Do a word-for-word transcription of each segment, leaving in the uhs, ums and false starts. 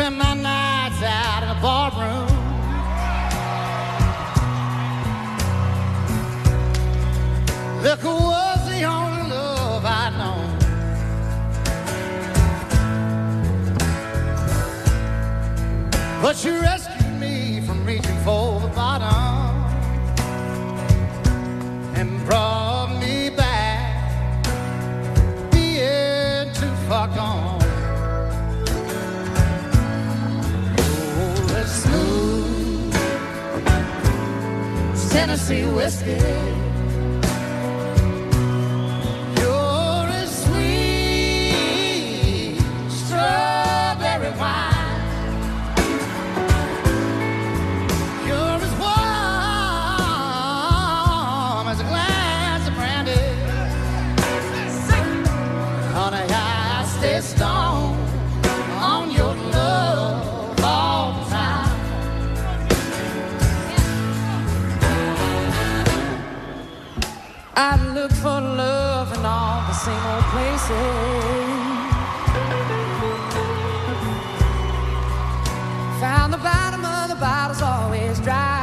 spend my nights out in the barroom. Liquor was the only love I'd known. But you rescued me from reaching for the bottom and brought me back, being too far gone. Oh, it's smooth Tennessee whiskey. You're as sweet strawberry wine. Stone on your love all the time. I look for love in all the same old places. Found the bottom of the bottle's always dry.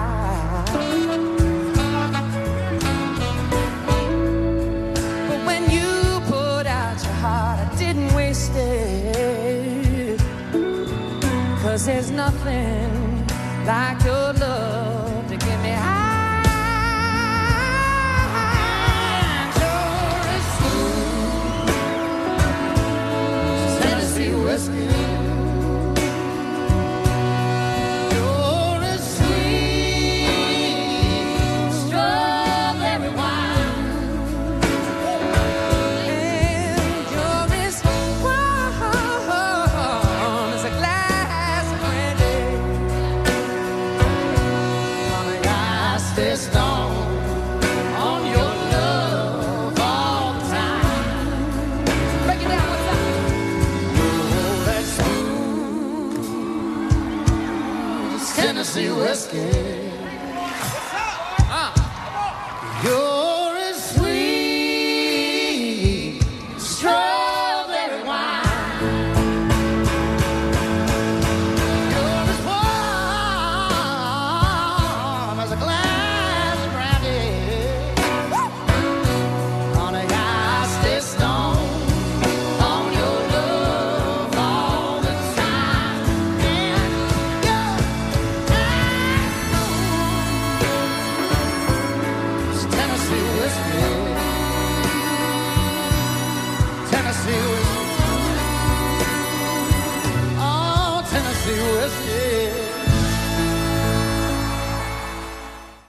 Cause there's nothing like your love to get me high. You're as smooth Tennessee whiskey. You're as sweet strawberry wine. And you're as warm as a glass of brandy. Honey, I stay stone on your love all the time. Break it down one time. Oh, that's smooth Tennessee whiskey.